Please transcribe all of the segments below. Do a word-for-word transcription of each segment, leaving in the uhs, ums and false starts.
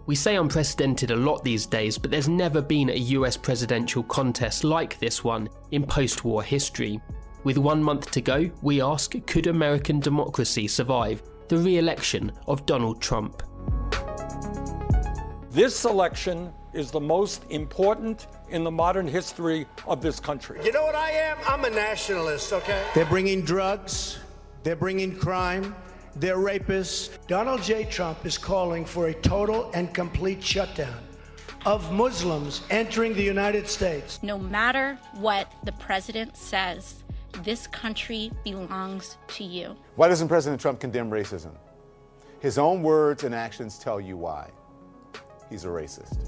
We say unprecedented a lot these days, but there's never been a U S presidential contest like this one in post-war history. With one month to go, we ask, could American democracy survive the re-election of Donald Trump? This election is the most important in the modern history of this country. You know what I am? I'm a nationalist, okay? They're bringing drugs, they're bringing crime, they're rapists. Donald J. Trump is calling for a total and complete shutdown of Muslims entering the United States. No matter what the president says, this country belongs to you. Why doesn't President Trump condemn racism? His own words and actions tell you why. He's a racist.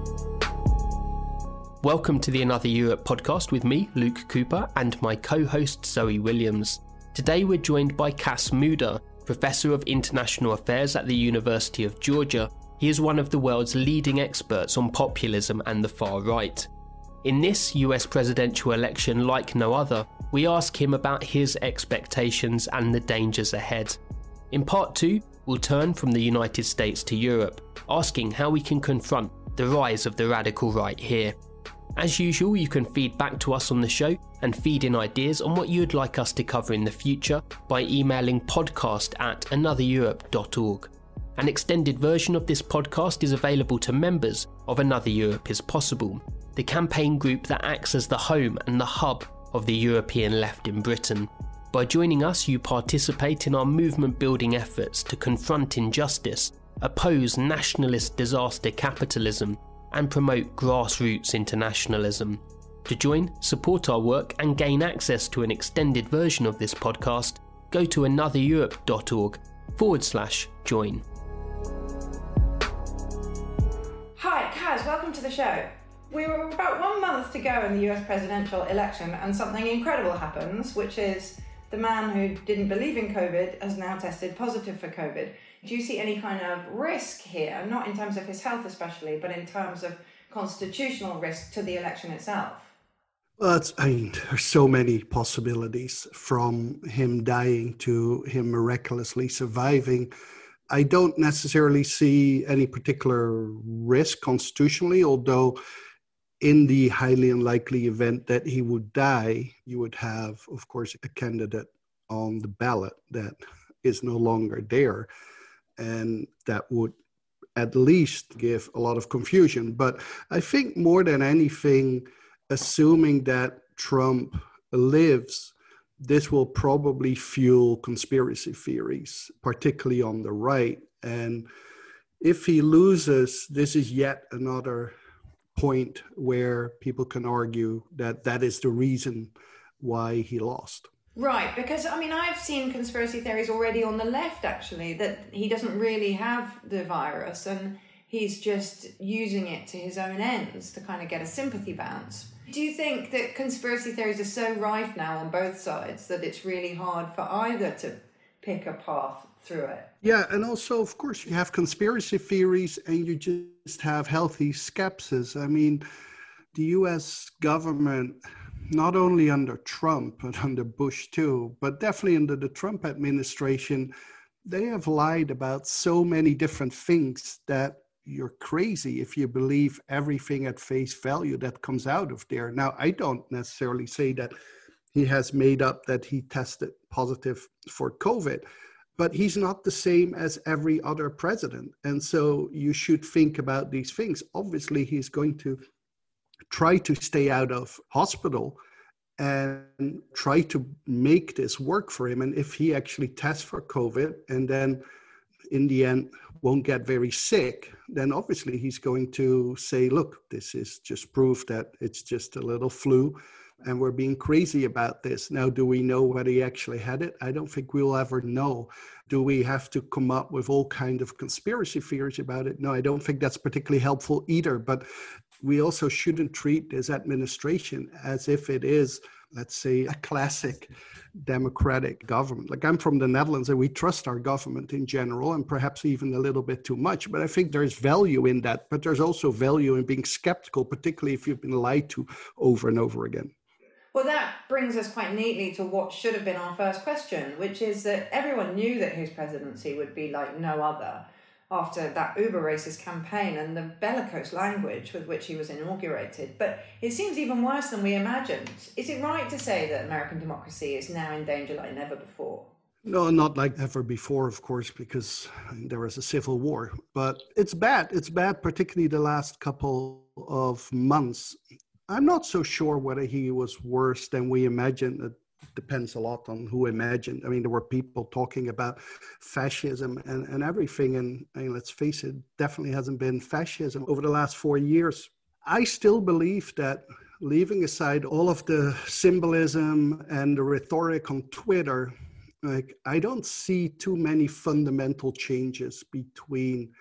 Welcome to the Another Europe podcast with me, Luke Cooper, and my co-host Zoe Williams. Today we're joined by Cas Mudde, Professor of International Affairs at the University of Georgia. He is one of the world's leading experts on populism and the far right. In this U S presidential election like no other, we ask him about his expectations and the dangers ahead. In part two, we'll turn from the United States to Europe, asking how we can confront the rise of the radical right here. As usual, you can feed back to us on the show and feed in ideas on what you'd like us to cover in the future by emailing podcast at another europe dot org. An extended version of this podcast is available to members of Another Europe is Possible, the campaign group that acts as the home and the hub of the European left in Britain. By joining us, you participate in our movement-building efforts to confront injustice, oppose nationalist disaster capitalism, and promote grassroots internationalism. To join, support our work, and gain access to an extended version of this podcast, go to another europe dot org forward slash join. Hi, Cas, welcome to the show. We were about one month to go in the U S presidential election, and something incredible happens, which is the man who didn't believe in COVID has now tested positive for COVID. Do you see any kind of risk here, not in terms of his health especially, but in terms of constitutional risk to the election itself? Well, it's, I mean, there's so many possibilities, from him dying to him miraculously surviving. I don't necessarily see any particular risk constitutionally, although in the highly unlikely event that he would die, you would have, of course, a candidate on the ballot that is no longer there. And that would at least give a lot of confusion. But I think more than anything, assuming that Trump lives, this will probably fuel conspiracy theories, particularly on the right. And if he loses, this is yet another point where people can argue that that is the reason why he lost. Right, because, I mean, I've seen conspiracy theories already on the left, actually, that he doesn't really have the virus and he's just using it to his own ends to kind of get a sympathy bounce. Do you think that conspiracy theories are so rife now on both sides that it's really hard for either to pick a path through it? Yeah, and also, of course, you have conspiracy theories and you just have healthy skepsis. I mean, the U S government, not only under Trump, but under Bush too, but definitely under the Trump administration, they have lied about so many different things that you're crazy if you believe everything at face value that comes out of there. Now, I don't necessarily say that he has made up that he tested positive for COVID, but he's not the same as every other president. And so you should think about these things. Obviously, he's going to try to stay out of hospital and try to make this work for him. And if he actually tests for COVID and then in the end won't get very sick, then obviously he's going to say, look, this is just proof that it's just a little flu and we're being crazy about this. Now, do we know whether he actually had it? I don't think we'll ever know. Do we have to come up with all kinds of conspiracy theories about it? No, I don't think that's particularly helpful either. But we also shouldn't treat this administration as if it is, let's say, a classic democratic government. Like, I'm from the Netherlands and we trust our government in general and perhaps even a little bit too much. But I think there's value in that. But there's also value in being skeptical, particularly if you've been lied to over and over again. Well, that brings us quite neatly to what should have been our first question, which is that everyone knew that his presidency would be like no other. after that uber racist campaign and the bellicose language with which he was inaugurated. But it seems even worse than we imagined. Is it right to say that American democracy is now in danger like never before? No, not like ever before, of course, because there was a civil war. But it's bad. It's bad, particularly the last couple of months. I'm not so sure whether he was worse than we imagined. It depends a lot on who imagined. I mean, there were people talking about fascism and, and everything. And, and let's face it, definitely hasn't been fascism over the last four years. I still believe that, leaving aside all of the symbolism and the rhetoric on Twitter, like, I don't see too many fundamental changes between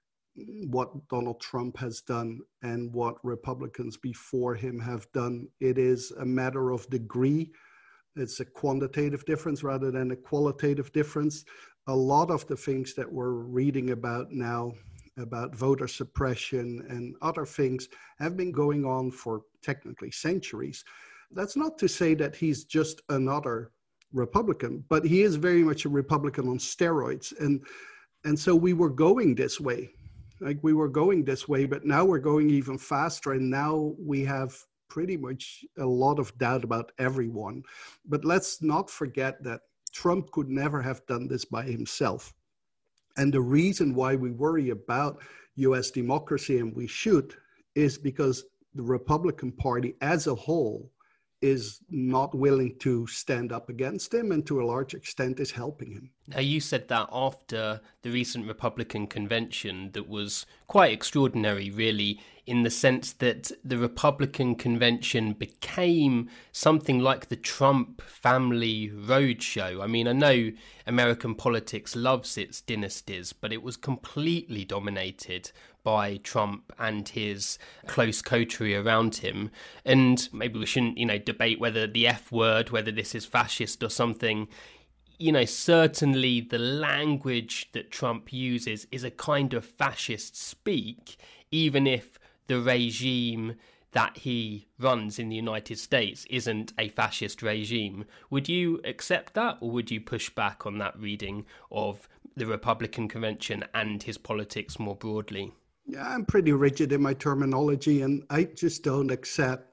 what Donald Trump has done and what Republicans before him have done. It is a matter of degree. It's a quantitative difference rather than a qualitative difference. A lot of the things that we're reading about now, about voter suppression and other things, have been going on for technically centuries. That's not to say that he's just another Republican, but he is very much a Republican on steroids. And, and so we were going this way, like we were going this way, but now we're going even faster. And now we have pretty much a lot of doubt about everyone. But let's not forget that Trump could never have done this by himself. And the reason why we worry about U S democracy, and we should, is because the Republican Party as a whole is not willing to stand up against him, and to a large extent is helping him. Now, you said that after the recent Republican convention that was quite extraordinary, really, in the sense that the Republican convention became something like the Trump family roadshow. I mean, I know American politics loves its dynasties, but it was completely dominated by Trump and his close coterie around him. And maybe we shouldn't, you know, debate whether the F word, whether this is fascist or something. You know, certainly the language that Trump uses is a kind of fascist speak, even if the regime that he runs in the United States isn't a fascist regime. Would you accept that, or would you push back on that reading of the Republican convention and his politics more broadly? Yeah, I'm pretty rigid in my terminology, and I just don't accept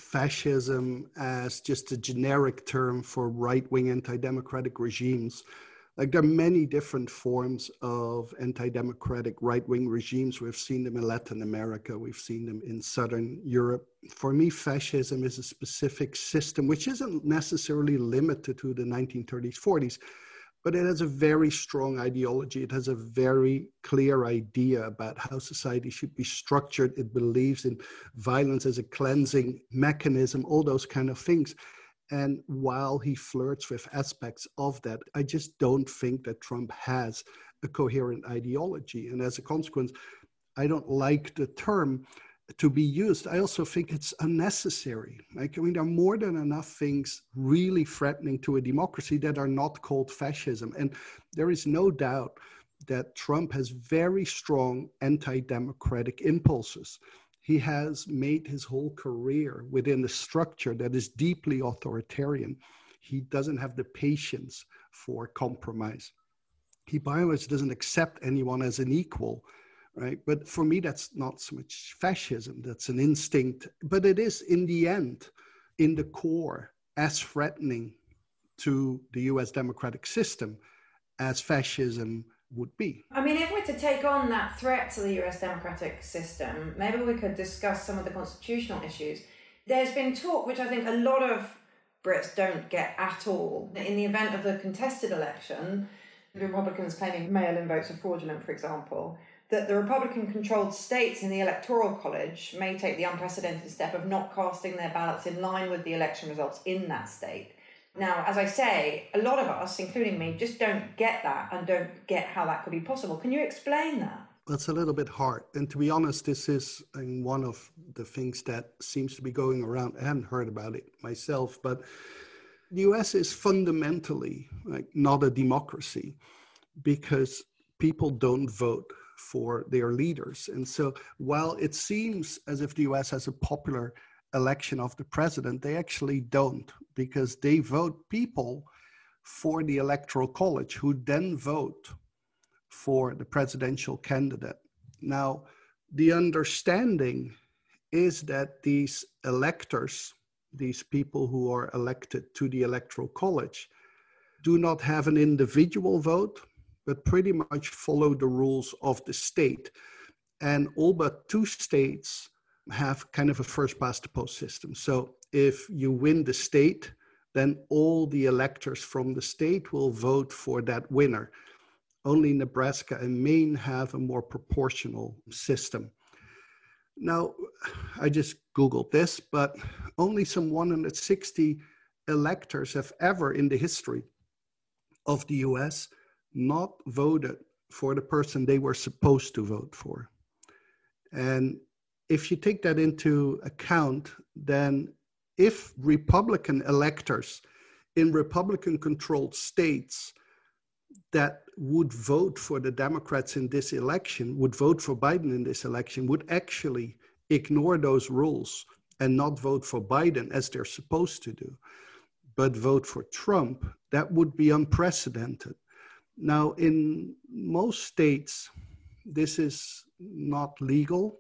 fascism as just a generic term for right-wing anti-democratic regimes. Like, there are many different forms of anti-democratic right-wing regimes. We've seen them in Latin America. We've seen them in Southern Europe. For me, fascism is a specific system which isn't necessarily limited to the nineteen thirties, forties, but it has a very strong ideology. It has a very clear idea about how society should be structured. It believes in violence as a cleansing mechanism, all those kind of things. And while he flirts with aspects of that, I just don't think that Trump has a coherent ideology. And as a consequence, I don't like the term to be used. I also think it's unnecessary. Like, I mean, there are more than enough things really threatening to a democracy that are not called fascism. And there is no doubt that Trump has very strong anti-democratic impulses. He has made his whole career within a structure that is deeply authoritarian. He doesn't have the patience for compromise. He by and large doesn't accept anyone as an equal. Right. But for me, that's not so much fascism. That's an instinct. But it is, in the end, in the core, as threatening to the U S democratic system as fascism would be. I mean, if we're to take on that threat to the U S democratic system, maybe we could discuss some of the constitutional issues. There's been talk, which I think a lot of Brits don't get at all. In the event of the contested election, the Republicans claiming mail-in votes are fraudulent, for example, that the Republican-controlled states in the Electoral College may take the unprecedented step of not casting their ballots in line with the election results in that state. Now, as I say, a lot of us, including me, just don't get that and don't get how that could be possible. Can you explain that? That's a little bit hard. And to be honest, this is I mean, one of the things that seems to be going around. I haven't heard about it myself, but the U S is fundamentally like not a democracy because people don't vote for their leaders. And so while it seems as if the U S has a popular election of the president, they actually don't, because they vote people for the Electoral College who then vote for the presidential candidate. Now, the understanding is that these electors, these people who are elected to the Electoral College, do not have an individual vote, but pretty much follow the rules of the state. And all but two states have kind of a first past the post system. So if you win the state, then all the electors from the state will vote for that winner. Only Nebraska and Maine have a more proportional system. Now, I just Googled this, but only some one hundred sixty electors have ever in the history of the U S not voted for the person they were supposed to vote for. And if you take that into account, then if Republican electors in Republican-controlled states that would vote for the Democrats in this election, would vote for Biden in this election, would actually ignore those rules and not vote for Biden as they're supposed to do, but vote for Trump, that would be unprecedented. Now, in most states, this is not legal,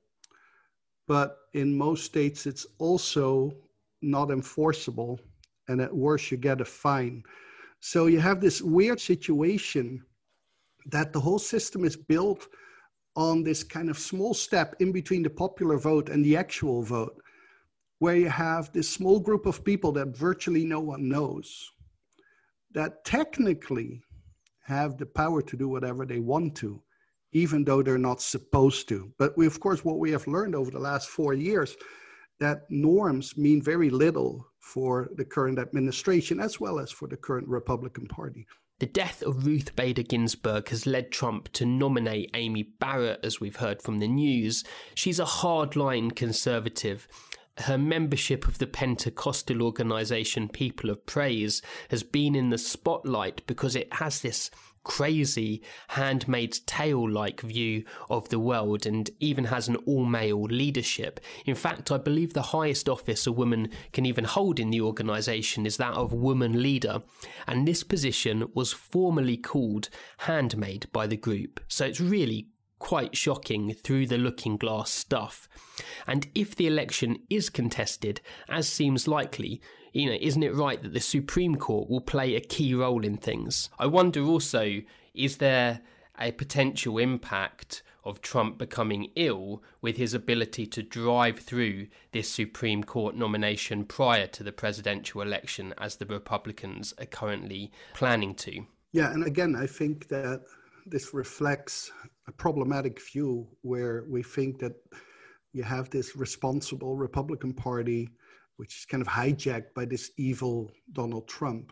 but in most states, it's also not enforceable, and at worst, you get a fine. So you have this weird situation that the whole system is built on this kind of small step in between the popular vote and the actual vote, where you have this small group of people that virtually no one knows, that technically have the power to do whatever they want to, even though they're not supposed to. But we, of course, what we have learned over the last four years, that norms mean very little for the current administration as well as for the current Republican Party. The death of Ruth Bader Ginsburg has led Trump to nominate Amy Barrett, as we've heard from the news. She's a hardline conservative. Her membership of the Pentecostal organisation People of Praise has been in the spotlight because it has this crazy Handmaid's Tale-like view of the world and even has an all-male leadership. In fact, I believe the highest office a woman can even hold in the organisation is that of woman leader, and this position was formally called handmaid by the group. So it's really quite shocking through the looking glass stuff. And if the election is contested, as seems likely, you know, isn't it right that the Supreme Court will play a key role in things? I wonder also, is there a potential impact of Trump becoming ill with his ability to drive through this Supreme Court nomination prior to the presidential election, as the Republicans are currently planning to? Yeah, and again, I think that this reflects a problematic view where we think that you have this responsible Republican Party, which is kind of hijacked by this evil Donald Trump.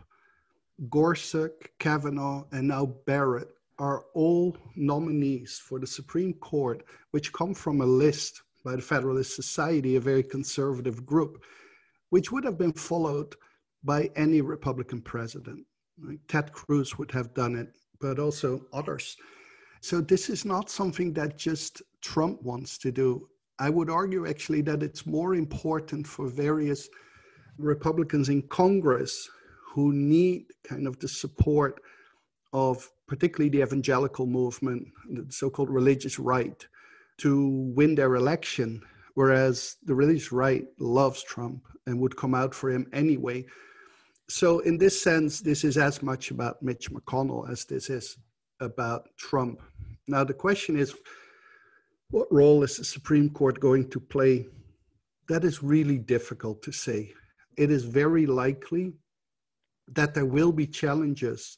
Gorsuch, Kavanaugh, and now Barrett are all nominees for the Supreme Court, which come from a list by the Federalist Society, a very conservative group, which would have been followed by any Republican president. Right? Ted Cruz would have done it, but also others. So this is not something that just Trump wants to do. I would argue actually that it's more important for various Republicans in Congress who need kind of the support of particularly the evangelical movement, the so-called religious right, to win their election, whereas the religious right loves Trump and would come out for him anyway. So in this sense, this is as much about Mitch McConnell as this is about Trump. Now, the question is, what role is the Supreme Court going to play? That is really difficult to say. It is very likely that there will be challenges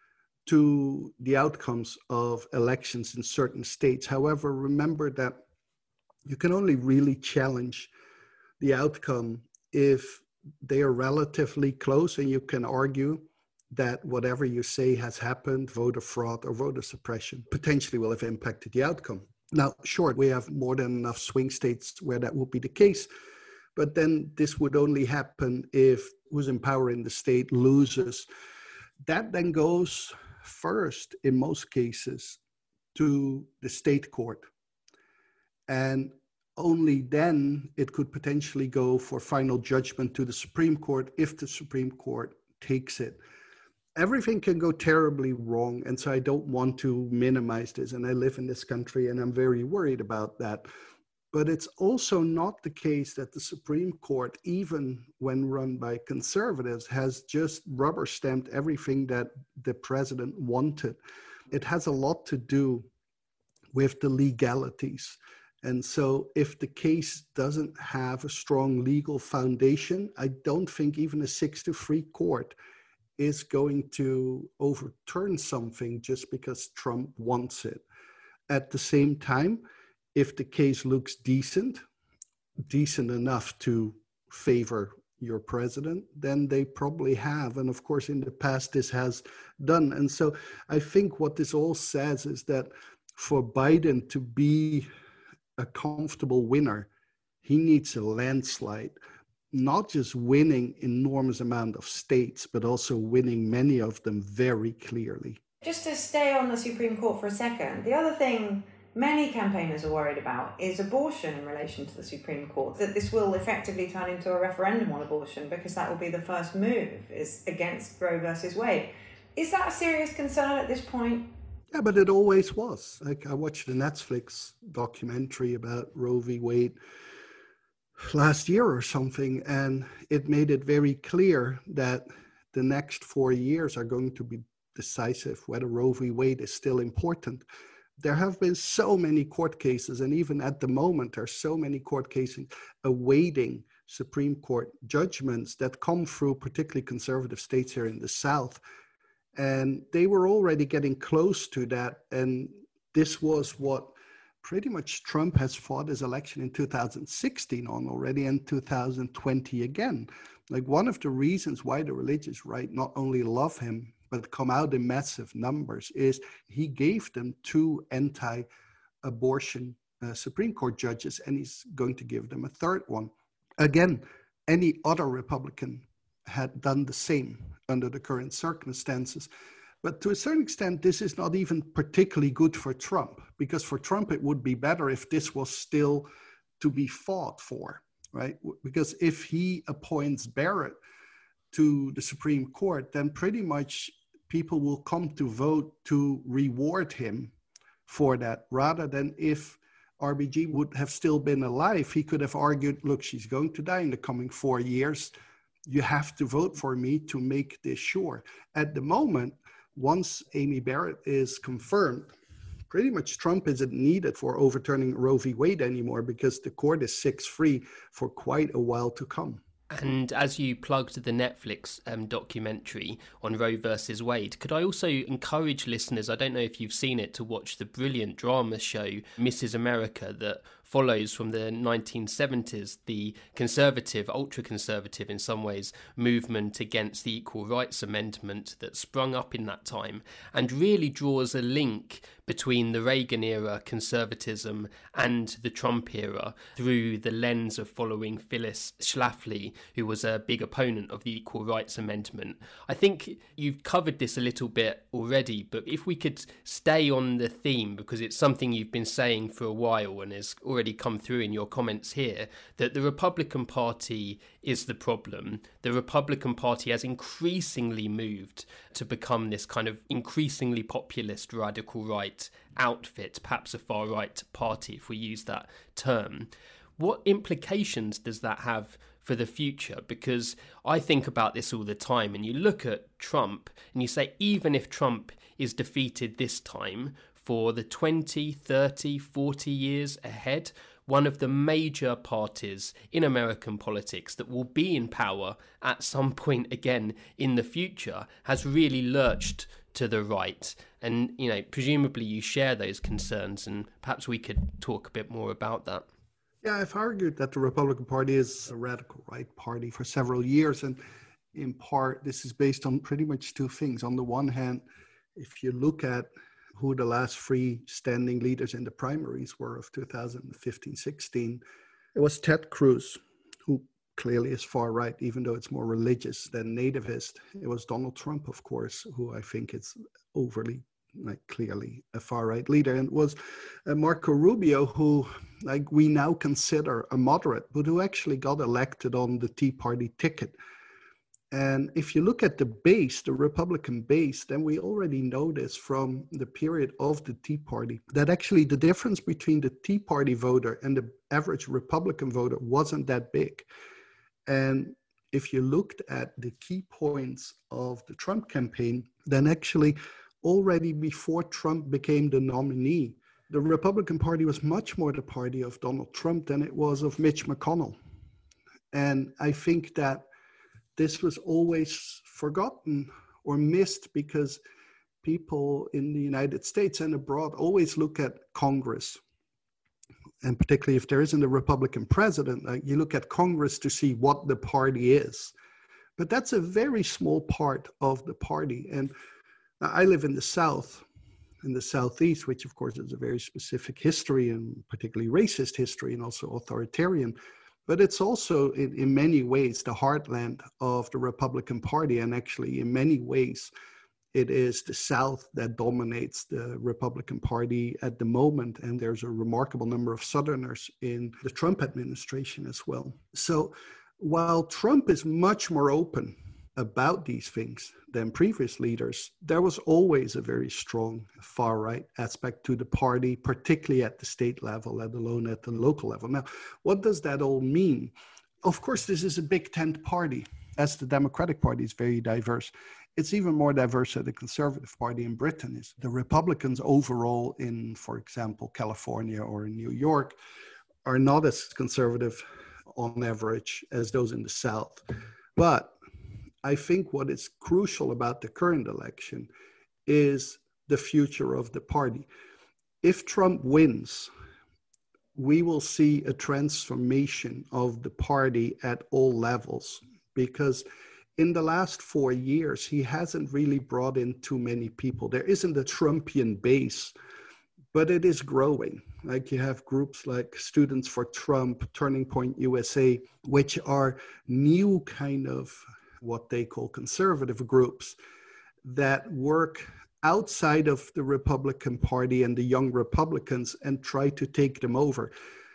to the outcomes of elections in certain states. However, remember that you can only really challenge the outcome if they are relatively close, and you can argue that whatever you say has happened, voter fraud or voter suppression, potentially will have impacted the outcome. Now, sure, we have more than enough swing states where that would be the case, but then this would only happen if who's in power in the state loses. That then goes first, in most cases, to the state court. And only then it could potentially go for final judgment to the Supreme Court if the Supreme Court takes it. everything can go terribly wrong. And so I don't want to minimize this. And I live in this country and I'm very worried about that. But it's also not the case that the Supreme Court, even when run by conservatives, has just rubber stamped everything that the president wanted. It has a lot to do with the legalities. And so if the case doesn't have a strong legal foundation, I don't think even a six to three court is going to overturn something just because Trump wants it. At the same time, if the case looks decent, decent enough to favor your president, then they probably have. And of course, in the past, this has done. And so I think what this all says is that for Biden to be a comfortable winner, he needs a landslide. Not just winning enormous amount of states, but also winning many of them very clearly. Just to stay on the Supreme Court for a second, the other thing many campaigners are worried about is abortion in relation to the Supreme Court, that this will effectively turn into a referendum on abortion because that will be the first move is against Roe versus Wade. Is that a serious concern at this point? Yeah, but it always was. Like, I watched a Netflix documentary about Roe v. Wade last year or something, and it made it very clear that the next four years are going to be decisive, whether Roe v. Wade is still important. There have been so many court cases, and even at the moment, there are so many court cases awaiting Supreme Court judgments that come through particularly conservative states here in the South. And they were already getting close to that. And this was what pretty much Trump has fought his election in two thousand sixteen on already, and two thousand twenty again. Like, one of the reasons why the religious right not only love him, but come out in massive numbers is he gave them two anti-abortion uh, Supreme Court judges, and he's going to give them a third one. Again, any other Republican had done the same under the current circumstances. But to a certain extent, this is not even particularly good for Trump, because for Trump, it would be better if this was still to be fought for, right? Because if he appoints Barrett to the Supreme Court, then pretty much people will come to vote to reward him for that, rather than if R B G would have still been alive, he could have argued, look, she's going to die in the coming four years. You have to vote for me to make this sure. At the moment, once Amy Barrett is confirmed, pretty much Trump isn't needed for overturning Roe v. Wade anymore, because the court is six three for quite a while to come. And as you plugged the Netflix um, documentary on Roe versus Wade, could I also encourage listeners, I don't know if you've seen it, to watch the brilliant drama show Missus America that follows from the nineteen seventies, the conservative, ultra-conservative in some ways, movement against the Equal Rights Amendment that sprung up in that time, and really draws a link between the Reagan-era conservatism and the Trump era through the lens of following Phyllis Schlafly, who was a big opponent of the Equal Rights Amendment. I think you've covered this a little bit already, but if we could stay on the theme, because it's something you've been saying for a while and has already come through in your comments here, that the Republican Party is the problem. The Republican Party has increasingly moved to become this kind of increasingly populist radical right outfit, perhaps a far right party, if we use that term. What implications does that have for the future? Because I think about this all the time, and you look at Trump and you say, even if Trump is defeated this time, for the twenty, thirty, forty years ahead, one of the major parties in American politics that will be in power at some point again in the future has really lurched to the right. And, you know, presumably you share those concerns, and perhaps we could talk a bit more about that. Yeah, I've argued that the Republican Party is a radical right party for several years. And in part, this is based on pretty much two things. On the one hand, if you look at who the last three standing leaders in the primaries were of two thousand fifteen sixteen, it was Ted Cruz, who clearly is far right, even though it's more religious than nativist. It was Donald Trump, of course, who I think is overly, like, clearly a far right leader, and it was uh, Marco Rubio, who, like, we now consider a moderate, but who actually got elected on the Tea Party ticket. And if you look at the base, the Republican base, then we already know this from the period of the Tea Party, that actually the difference between the Tea Party voter and the average Republican voter wasn't that big. And if you looked at the key points of the Trump campaign, then actually already before Trump became the nominee, the Republican Party was much more the party of Donald Trump than it was of Mitch McConnell. And I think that this was always forgotten or missed because people in the United States and abroad always look at Congress. And particularly if there isn't a Republican president, like you look at Congress to see what the party is. But that's a very small part of the party. And I live in the South, in the Southeast, which of course is a very specific history and particularly racist history and also authoritarian. But it's also in, in many ways the heartland of the Republican Party. And actually in many ways, it is the South that dominates the Republican Party at the moment. And there's a remarkable number of Southerners in the Trump administration as well. So while Trump is much more open about these things than previous leaders, there was always a very strong far-right aspect to the party, particularly at the state level, let alone at the local level. Now, what does that all mean? Of course, this is a big tent party, as the Democratic Party is very diverse. It's even more diverse than the Conservative Party in Britain is. The Republicans overall in, for example, California or in New York are not as conservative on average as those in the South. But I think what is crucial about the current election is the future of the party. If Trump wins, we will see a transformation of the party at all levels, because in the last four years, he hasn't really brought in too many people. There isn't a Trumpian base, but it is growing. Like you have groups like Students for Trump, Turning Point U S A, which are new kind of what they call conservative groups that work outside of the Republican Party and the young Republicans and try to take them over.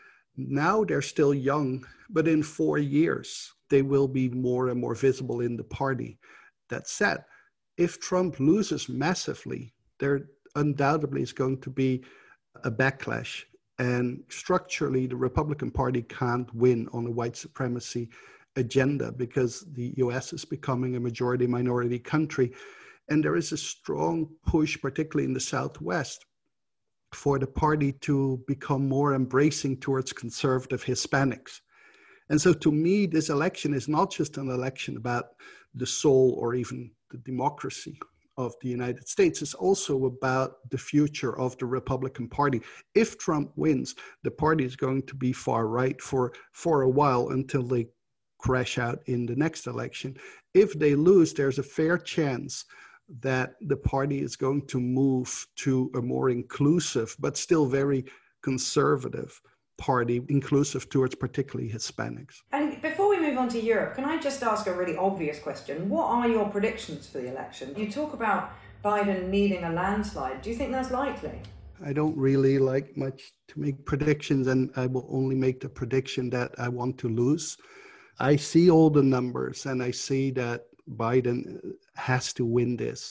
Now they're still young, but in four years, they will be more and more visible in the party. That said, if Trump loses massively, there undoubtedly is going to be a backlash. And structurally, the Republican Party can't win on a white supremacy agenda because the U S is becoming a majority minority country. And there is a strong push, particularly in the Southwest, for the party to become more embracing towards conservative Hispanics. And so to me, this election is not just an election about the soul or even the democracy of the United States. It's also about the future of the Republican Party. If Trump wins, the party is going to be far right for, for a while until they crash out in the next election. If they lose, there's a fair chance that the party is going to move to a more inclusive, but still very conservative party, inclusive towards particularly Hispanics. And before we move on to Europe, can I just ask a really obvious question? What are your predictions for the election? You talk about Biden needing a landslide. Do you think that's likely? I don't really like much to make predictions, and I will only make the prediction that I want to lose. I see all the numbers and I see that Biden has to win this.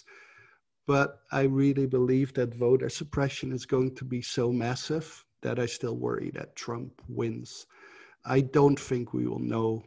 But I really believe that voter suppression is going to be so massive that I still worry that Trump wins. I don't think we will know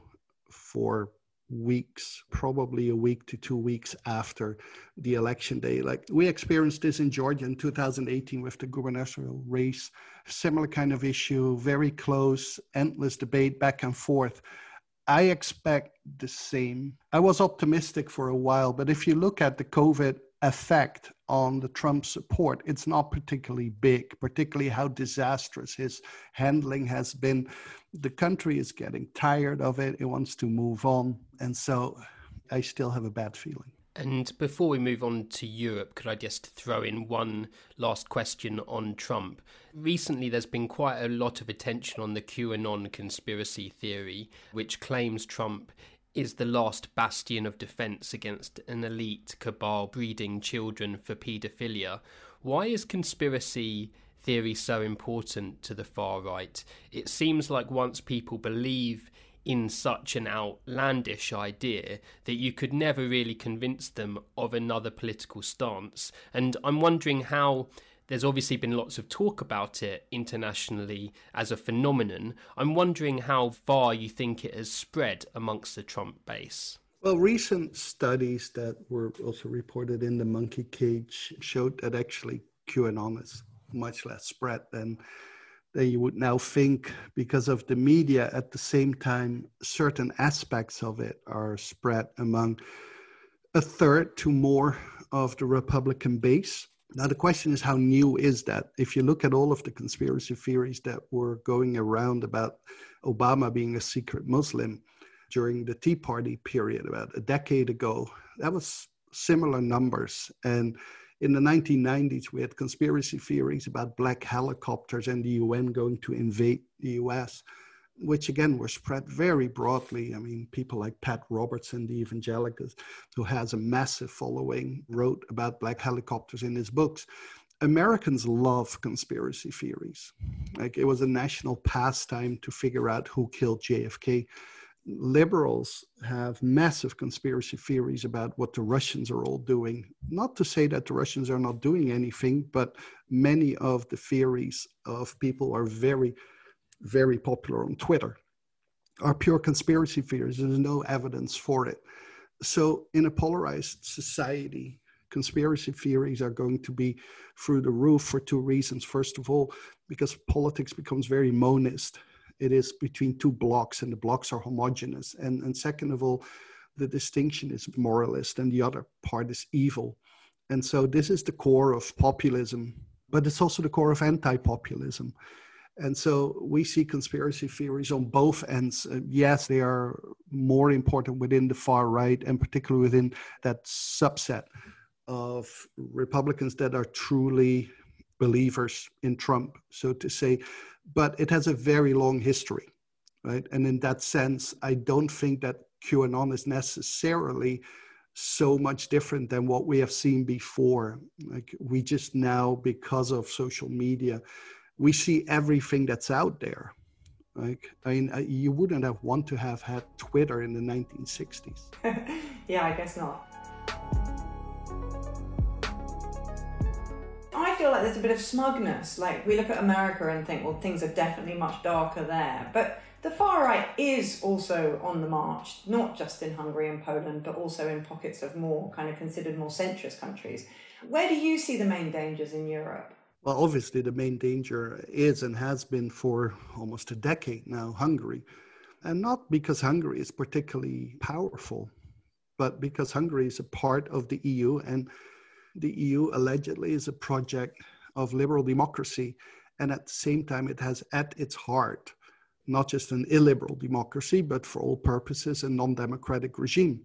for weeks, probably a week to two weeks after the election day. Like we experienced this in Georgia in two thousand eighteen with the gubernatorial race, similar kind of issue, very close, endless debate back and forth. I expect the same. I was optimistic for a while, but if you look at the COVID effect on the Trump support, it's not particularly big, particularly how disastrous his handling has been. The country is getting tired of it. It wants to move on. And so I still have a bad feeling. And before we move on to Europe, could I just throw in one last question on Trump? Recently, there's been quite a lot of attention on the QAnon conspiracy theory, which claims Trump is the last bastion of defence against an elite cabal breeding children for paedophilia. Why is conspiracy theory so important to the far right? It seems like once people believe in such an outlandish idea that you could never really convince them of another political stance. And I'm wondering how, there's obviously been lots of talk about it internationally as a phenomenon. I'm wondering how far you think it has spread amongst the Trump base. Well, recent studies that were also reported in the Monkey Cage showed that actually QAnon is much less spread than, than you would now think, because of the media. At the same time, certain aspects of it are spread among a third to more of the Republican base. Now, the question is, how new is that? If you look at all of the conspiracy theories that were going around about Obama being a secret Muslim during the Tea Party period about a decade ago, that was similar numbers. And in the nineteen nineties, we had conspiracy theories about black helicopters and the U N going to invade the U S, which again were spread very broadly. I mean, people like Pat Robertson, the evangelist, who has a massive following, wrote about black helicopters in his books. Americans love conspiracy theories. Like, it was a national pastime to figure out who killed J F K. Liberals have massive conspiracy theories about what the Russians are all doing. Not to say that the Russians are not doing anything, but many of the theories of people are very, very popular on Twitter, are pure conspiracy theories. There's no evidence for it. So in a polarized society, conspiracy theories are going to be through the roof for two reasons. First of all, because politics becomes very monist. It is between two blocks, and the blocks are homogeneous. And, and second of all, the distinction is moralist and the other part is evil. And so this is the core of populism, but it's also the core of anti-populism. And so we see conspiracy theories on both ends. Uh, yes, they are more important within the far right, and particularly within that subset of Republicans that are truly believers in Trump, so to say. But it has a very long history, right? And in that sense, I don't think that QAnon is necessarily so much different than what we have seen before. Like, we just now, because of social media, we see everything that's out there. Like, I mean, you wouldn't have want to have had Twitter in the nineteen sixties. Yeah, I guess not. I feel like there's a bit of smugness. Like, we look at America and think, well, things are definitely much darker there. But the far right is also on the march, not just in Hungary and Poland, but also in pockets of more kind of considered more centrist countries. Where do you see the main dangers in Europe? Well, obviously, the main danger is and has been for almost a decade now, Hungary. And not because Hungary is particularly powerful, but because Hungary is a part of the E U, and the E U allegedly is a project of liberal democracy. And at the same time, it has at its heart not just an illiberal democracy, but for all purposes, a non-democratic regime.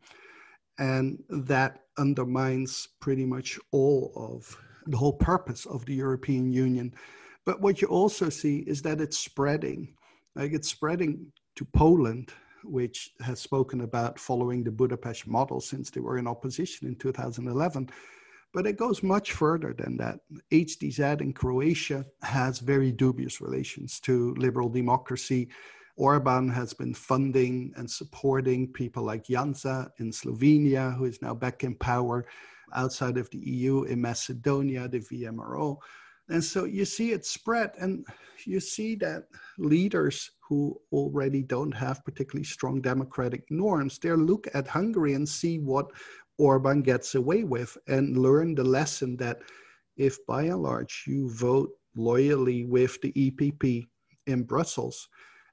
And that undermines pretty much all of the whole purpose of the European Union. But what you also see is that it's spreading. Like, it's spreading to Poland, which has spoken about following the Budapest model since they were in opposition in two thousand eleven. But it goes much further than that. H D Z in Croatia has very dubious relations to liberal democracy. Orban has been funding and supporting people like Janša in Slovenia, who is now back in power. Outside of the E U, in Macedonia, the V M R O. And so you see it spread, and you see that leaders who already don't have particularly strong democratic norms, they look at Hungary and see what Orban gets away with, and learn the lesson that if by and large you vote loyally with the E P P in Brussels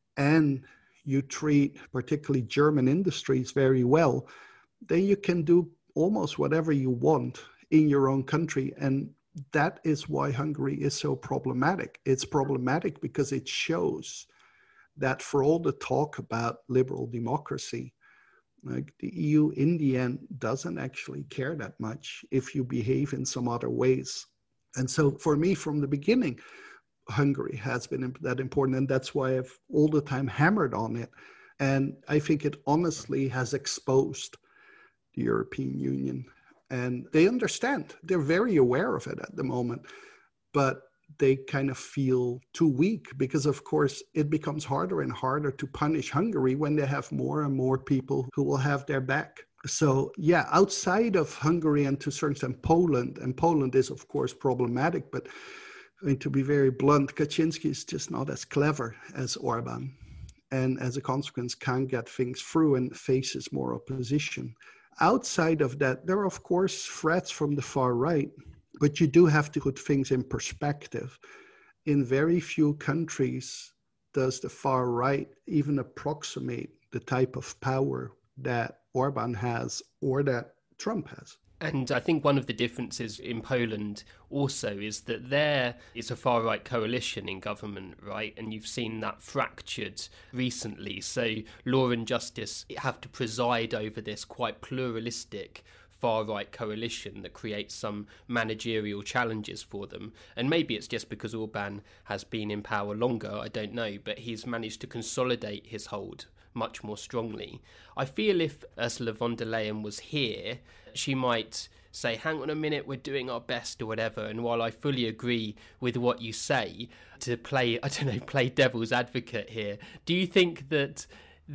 and you treat particularly German industries very well, then you can do almost whatever you want in your own country. And that is why Hungary is so problematic. It's problematic because it shows that for all the talk about liberal democracy, like, the E U in the end doesn't actually care that much if you behave in some other ways. And so for me, from the beginning, Hungary has been that important, and that's why I've all the time hammered on it. And I think it honestly has exposed the European Union, and they understand. They're very aware of it at the moment, but they kind of feel too weak because, of course, it becomes harder and harder to punish Hungary when they have more and more people who will have their back. So, yeah, outside of Hungary and to a certain extent Poland, and Poland is, of course, problematic, but I mean, to be very blunt, Kaczynski is just not as clever as Orban, and as a consequence can't get things through and faces more opposition. Outside of that, there are, of course, threats from the far right, but you do have to put things in perspective. In very few countries does the far right even approximate the type of power that Orban has or that Trump has. And I think one of the differences in Poland also is that there is a far-right coalition in government, right? And you've seen that fractured recently. So law and justice have to preside over this quite pluralistic far-right coalition that creates some managerial challenges for them. And maybe it's just because Orban has been in power longer, I don't know, but he's managed to consolidate his hold much more strongly. I feel if Ursula von der Leyen was here, she might say, hang on a minute, we're doing our best or whatever. And while I fully agree with what you say, to play, I don't know, play devil's advocate here, do you think that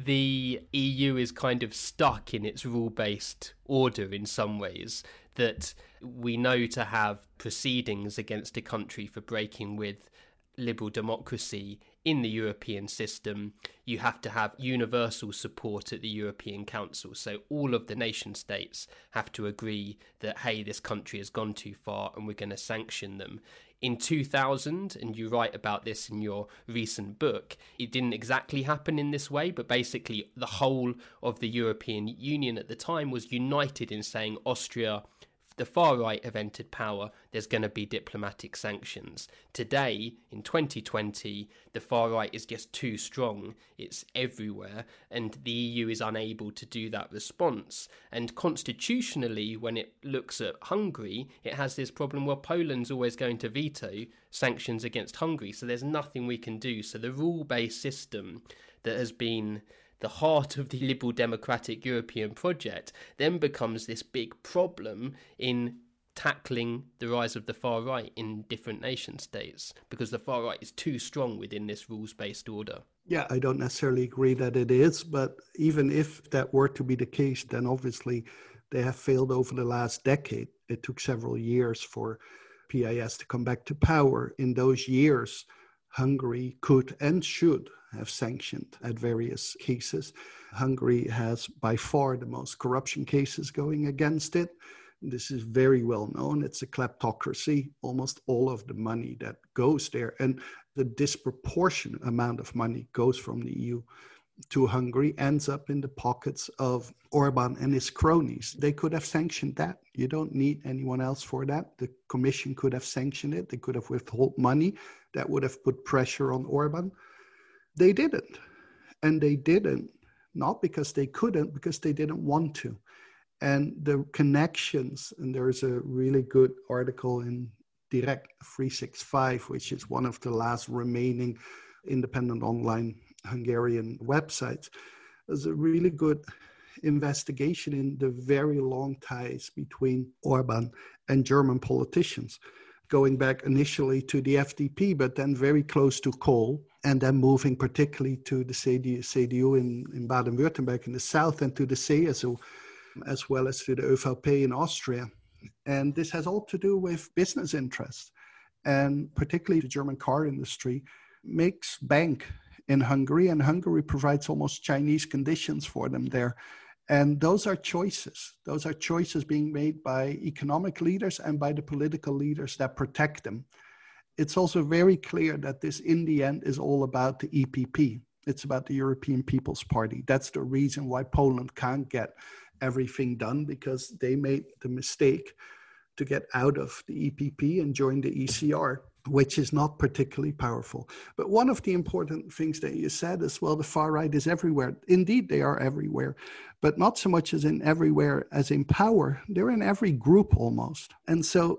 the E U is kind of stuck in its rule-based order in some ways, that we know to have proceedings against a country for breaking with liberal democracy in the European system, you have to have universal support at the European Council. So all of the nation states have to agree that, hey, this country has gone too far and we're going to sanction them. In two thousand, and you write about this in your recent book, it didn't exactly happen in this way, but basically the whole of the European Union at the time was united in saying Austria, the far right have entered power, there's going to be diplomatic sanctions. Today, in twenty twenty, the far right is just too strong. It's everywhere, and the E U is unable to do that response. And constitutionally, when it looks at Hungary, it has this problem where Poland's always going to veto sanctions against Hungary, so there's nothing we can do. So the rule-based system that has been the heart of the liberal democratic European project then becomes this big problem in tackling the rise of the far right in different nation states, because the far right is too strong within this rules-based order. Yeah, I don't necessarily agree that it is, but even if that were to be the case, then obviously they have failed over the last decade. It took several years for P I S to come back to power. In those years, Hungary could and should have sanctioned at various cases. Hungary has by far the most corruption cases going against it. This is very well known. It's a kleptocracy. Almost all of the money that goes there, and the disproportionate amount of money goes from the E U to Hungary, ends up in the pockets of Orban and his cronies. They could have sanctioned that. You don't need anyone else for that. The Commission could have sanctioned it. They could have withheld money. That would have put pressure on Orban. They didn't. And they didn't, not because they couldn't, because they didn't want to. And the connections, and there's a really good article in Direct three sixty-five, which is one of the last remaining independent online Hungarian websites. There's a really good investigation in the very long ties between Orban and German politicians, going back initially to the F D P, but then very close to Kohl, and then moving particularly to the C D U in, in Baden-Württemberg in the south, and to the C S U, as well as to the ÖVP in Austria. And this has all to do with business interests. And particularly the German car industry makes bank in Hungary, and Hungary provides almost Chinese conditions for them there. And those are choices. Those are choices being made by economic leaders and by the political leaders that protect them. It's also very clear that this, in the end, is all about the E P P. It's about the European People's Party. That's the reason why Poland can't get everything done, because they made the mistake to get out of the E P P and join the E C R, which is not particularly powerful. But one of the important things that you said is, well, the far right is everywhere. Indeed, they are everywhere, but not so much as in everywhere as in power. They're in every group almost. And so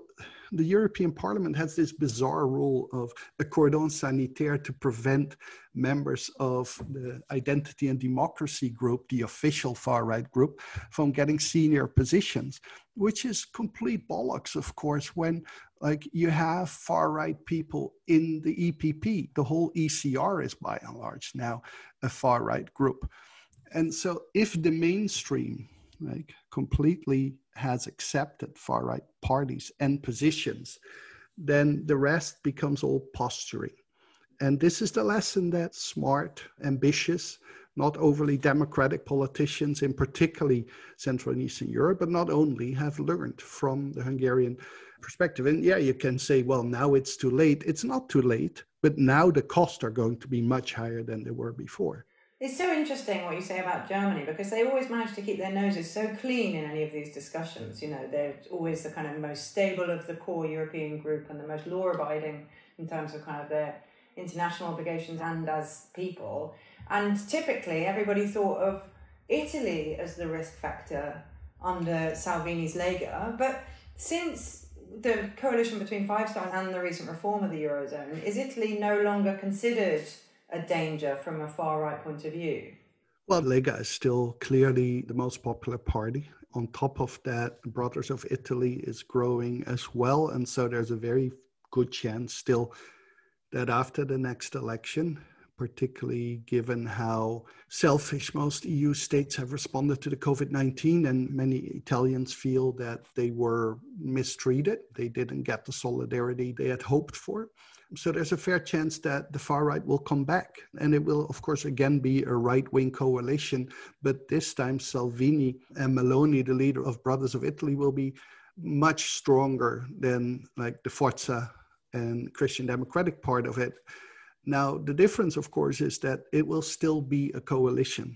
the European Parliament has this bizarre rule of a cordon sanitaire to prevent members of the Identity and Democracy group, the official far-right group, from getting senior positions, which is complete bollocks, of course, when like you have far-right people in the E P P. The whole E C R is by and large now a far-right group. And so if the mainstream like completely has accepted far-right parties and positions, then the rest becomes all posturing. And this is the lesson that smart, ambitious, not overly democratic politicians in particularly Central and Eastern Europe, but not only, have learned from the Hungarian perspective. And yeah, you can say, well, now it's too late. It's not too late, but now the costs are going to be much higher than they were before. It's so interesting what you say about Germany, because they always manage to keep their noses so clean in any of these discussions. You know, they're always the kind of most stable of the core European group and the most law-abiding in terms of kind of their international obligations and as people. And typically everybody thought of Italy as the risk factor under Salvini's Lega. But since the coalition between Five Star and the recent reform of the Eurozone, is Italy no longer considered a danger from a far-right point of view? Well, Lega is still clearly the most popular party. On top of that, Brothers of Italy is growing as well. And so there's a very good chance still that after the next election, particularly given how selfish most E U states have responded to the COVID nineteen, and many Italians feel that they were mistreated. They didn't get the solidarity they had hoped for. So there's a fair chance that the far right will come back. And it will, of course, again be a right-wing coalition. But this time, Salvini and Meloni, the leader of Brothers of Italy, will be much stronger than like the Forza and Christian Democratic part of it. Now, the difference, of course, is that it will still be a coalition.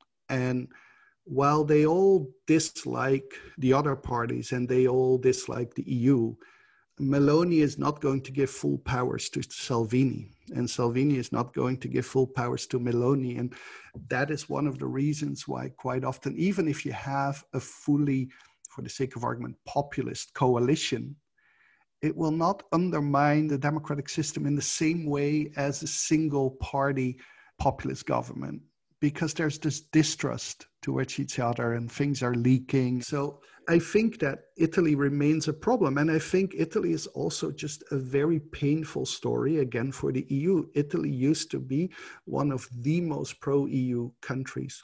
And while they all dislike the other parties and they all dislike the E U, Meloni is not going to give full powers to Salvini, and Salvini is not going to give full powers to Meloni. And that is one of the reasons why quite often, even if you have a fully, for the sake of argument, populist coalition, it will not undermine the democratic system in the same way as a single party populist government, because there's this distrust towards each other and things are leaking. So I think that Italy remains a problem. And I think Italy is also just a very painful story, again, for the E U. Italy used to be one of the most pro-E U countries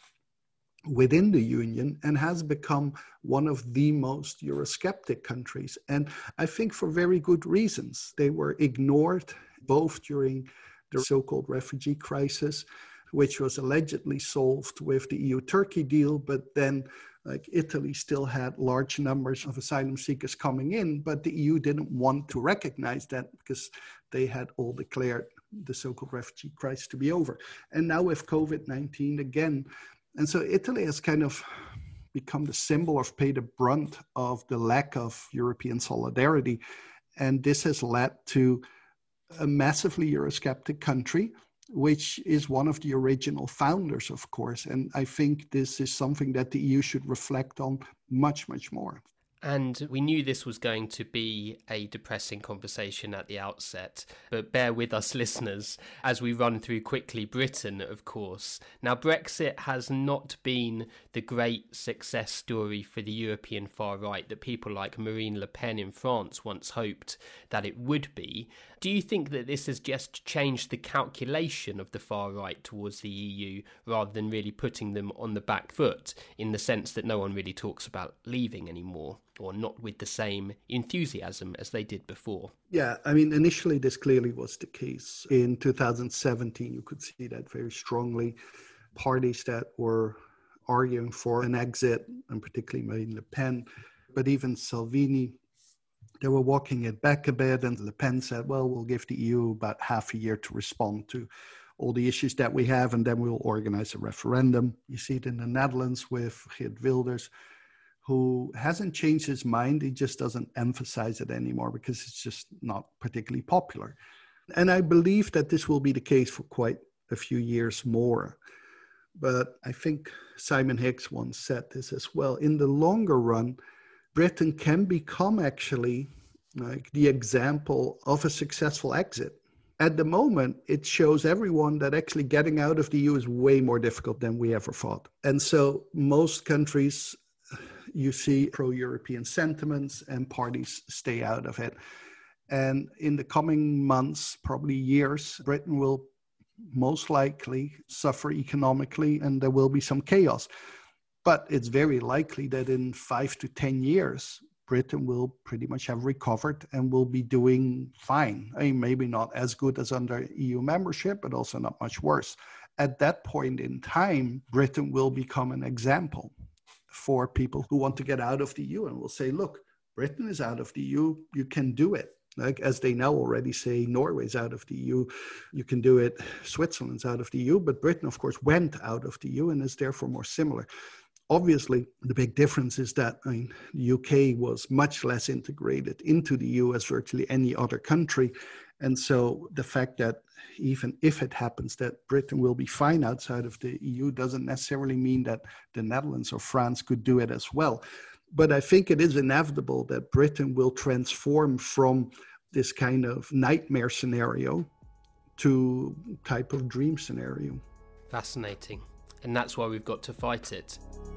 within the Union and has become one of the most Eurosceptic countries. And I think for very good reasons. They were ignored both during the so-called refugee crisis, which was allegedly solved with the E U-Turkey deal, but then like Italy still had large numbers of asylum seekers coming in, but the E U didn't want to recognize that because they had all declared the so-called refugee crisis to be over. And now with COVID nineteen again, and so Italy has kind of become the symbol of pay the brunt of the lack of European solidarity. And this has led to a massively Eurosceptic country, which is one of the original founders, of course. And I think this is something that the E U should reflect on much, much more. And we knew this was going to be a depressing conversation at the outset, but bear with us, listeners, as we run through quickly Britain, of course. Now, Brexit has not been the great success story for the European far right that people like Marine Le Pen in France once hoped that it would be. Do you think that this has just changed the calculation of the far right towards the E U rather than really putting them on the back foot, in the sense that no one really talks about leaving anymore, or not with the same enthusiasm as they did before? Yeah, I mean, initially this clearly was the case. In two thousand seventeen, you could see that very strongly. Parties that were arguing for an exit, and particularly Marine Le Pen, but even Salvini, they were walking it back a bit, and Le Pen said, well, we'll give the E U about half a year to respond to all the issues that we have, and then we'll organize a referendum. You see it in the Netherlands with Geert Wilders, who hasn't changed his mind. He just doesn't emphasize it anymore because it's just not particularly popular. And I believe that this will be the case for quite a few years more. But I think Simon Hicks once said this as well. In the longer run, Britain can become actually like the example of a successful exit. At the moment, it shows everyone that actually getting out of the E U is way more difficult than we ever thought. And so most countries, you see pro-European sentiments and parties stay out of it. And in the coming months, probably years, Britain will most likely suffer economically and there will be some chaos. But it's very likely that in five to ten years, Britain will pretty much have recovered and will be doing fine. I mean, maybe not as good as under E U membership, but also not much worse. At that point in time, Britain will become an example for people who want to get out of the E U and will say, look, Britain is out of the E U, you can do it. Like as they now already say, Norway's out of the E U, you can do it, Switzerland's out of the E U, but Britain, of course, went out of the E U and is therefore more similar. Obviously, the big difference is that I mean, the U K was much less integrated into the E U as virtually any other country. And so the fact that even if it happens that Britain will be fine outside of the E U doesn't necessarily mean that the Netherlands or France could do it as well. But I think it is inevitable that Britain will transform from this kind of nightmare scenario to type of dream scenario. Fascinating. And that's why we've got to fight it.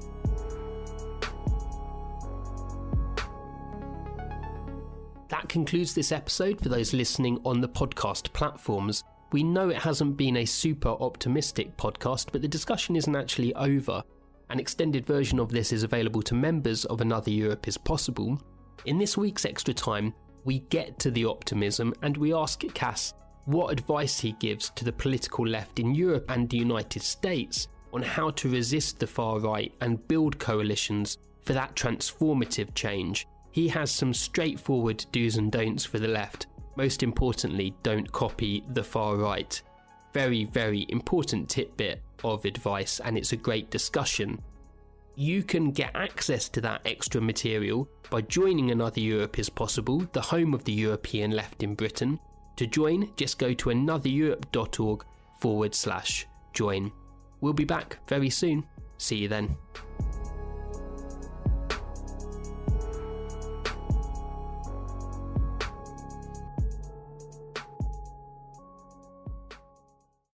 That concludes this episode for those listening on the podcast platforms. We know it hasn't been a super optimistic podcast, but the discussion isn't actually over. An extended version of this is available to members of Another Europe is Possible. In this week's Extra Time, we get to the optimism and we ask Cass what advice he gives to the political left in Europe and the United States on how to resist the far right and build coalitions for that transformative change. He has some straightforward do's and don'ts for the left. Most importantly, don't copy the far right. Very, very important tidbit of advice, and it's a great discussion. You can get access to that extra material by joining Another Europe is Possible, the home of the European left in Britain. To join, just go to anothereurope.org forward slash join. We'll be back very soon. See you then.